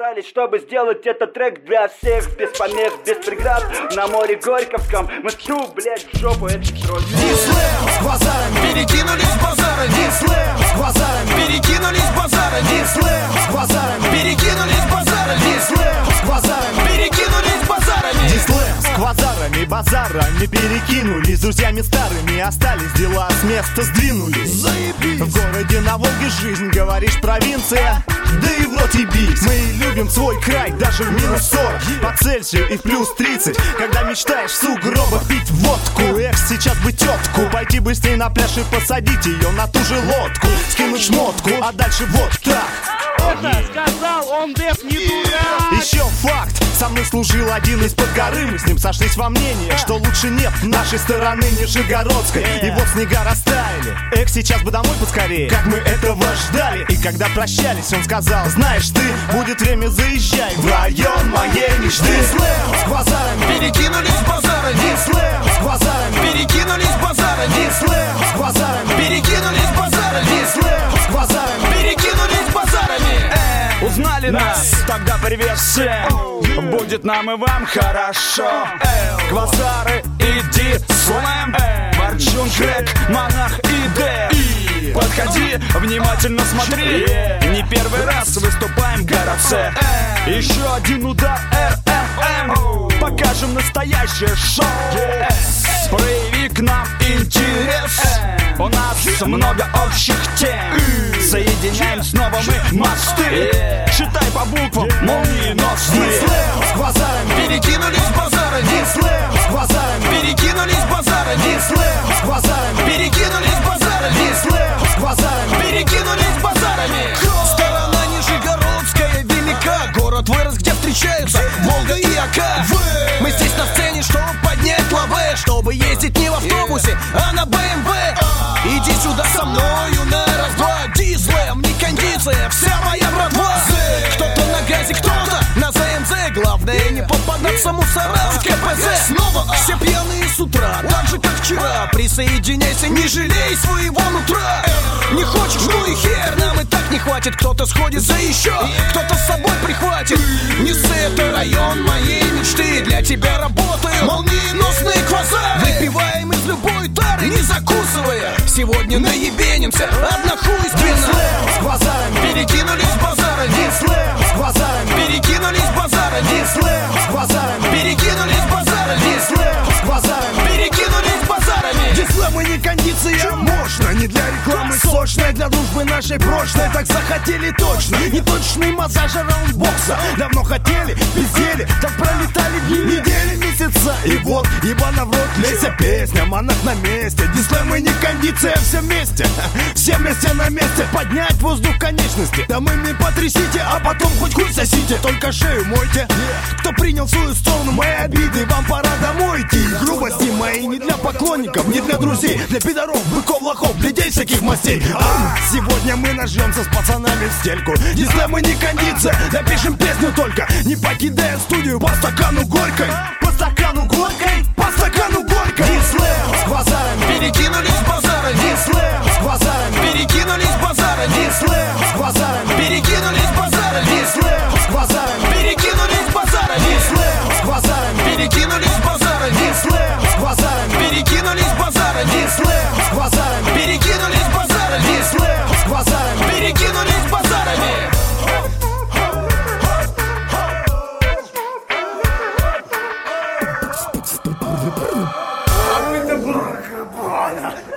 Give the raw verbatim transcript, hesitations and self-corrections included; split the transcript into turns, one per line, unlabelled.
собрались, чтобы сделать этот трек для всех. Без помех, без преград, на море Горьковском. Мы ту, блядь, в жопу этих строчек.
Дислэм с базарами перекинулись базары. Дислэм с базарами перекинулись базары. Дислэм с базарами перекинулись базары. Дислэм с базарами перекинулись базарами.
Дислэм с квазарами, базарами перекинулись. С друзьями старыми остались, дела с места сдвинулись.
Заебись.
В городе на Волге жизнь, говоришь, провинция. Да и в рот ебись. Мы любим свой край, даже в минус сорок по Цельсию и в плюс тридцать. Когда мечтаешь в сугробах пить водку. Эх, сейчас бы тетку пойти быстрее на пляж и посадить ее на ту же лодку. Скинуть шмотку, а дальше вот так.
Это сказал он, Дэв, не дурак.
Еще факт, со мной служил один из-под горы. Мы с ним сошлись во мнении, что лучше нет нашей стороны Нижегородской. И вот снега растаяли. Эх, сейчас бы домой поскорее, как мы этого ждали. И когда прощались, он сказал: знаешь ты, будет время, заезжай в район моей мечты.
Дислэм с базарами перекинулись базары. Дислэм с базарами перекинулись базары. Дислэм с базарами перекинулись базары. Дислэм с базарами перекинулись базарами.
Узнали нас, тогда привет всем. Будет нам и вам хорошо. Квазары и Дислэм, Борчун, Крэк, Монах и Дэв. Подходи, внимательно смотри. Не первый раз выступаем в городце. Еще один удар эр эм эм. Покажем настоящее шоу. Прояви к нам интерес. У нас много общих тем. Соединяем снова мы мосты. Считай по буквам молниеносные.
Дислэм с базарами перекинулись базары. Дислэм с базарами перекинулись базары. Дислэм с базарами перекинулись базары. Дислэм с базарами перекинулись базарами. Сторона Нижегородская велика. Город вырос, где встречаются Волга и Ока. Мы здесь на сцене, чтобы поднять лавэ, чтобы ездить не в автобусе, а на бэ эм вэ. Иди сюда со мною на раз-два. Дислэм, не кондиция, вся моя братва. Кто-то на газе, кто-то на зэ эм зэ. Главное не попадаться мусорам в ка пэ зэ. Снова все пьяные с утра, так же как вчера. Присоединяйся, не жалей своего нутра. Не хочешь, ну и хер, нам и так не хватит. Кто-то сходит за еще, кто-то с собой прихватит. Нессы — это район моей мечты. Для тебя работаю молниеносные квазары. Выпиваем из любой тары, не закусывая. Сегодня наебенимся, однохуйственно. Дислэм с квазарами перекинулись базары. Дислэм с квазарами перекинулись базары. Дислэм с квазарами перекинулись базары. Дислэм с квазарами перекинулись базарами. Дислэм и не кондиция. Можно, не для рекламы, сочная для дружбы нашей прочной. Так захотели точно. Неточный массаж раундбокса. Давно хотели, бездели, так пролетали дни, недели, месяца. И вот, ебано в рот, лезя песня, монах на месте. Дислэм и не кондиция, все вместе. Все вместе на месте, поднять воздух конечности. Да мы не потрясите, а потом хоть хуй сосите. Только шею мойте. Кто принял свою сторону мои обиды, вам пора домой идти. Грубости мои не для поклонников, не для друзей. Для пидоров, быков, лохов, людей всяких мастей. А сегодня мы нажмемся с пацанами в стельку. Дислэм и не кондиция, напишем песню только, не покидая студию по стакану горькой. По стакану горькой, по стакану горькой. Дислэм с квазарами перекинулись базары. Дислэм с квазарами перекинулись базары. Дислэм с квазарами перекинулись базары. Дислэм с квазарами перекинулись базары. Дислэм с квазарами перекинулись базары. Дислэм с квазарами перекинулись базары. Дислэм с квазарами перекинулись базары. Дислэм с квазарами перекинулись базарами.
А мы-то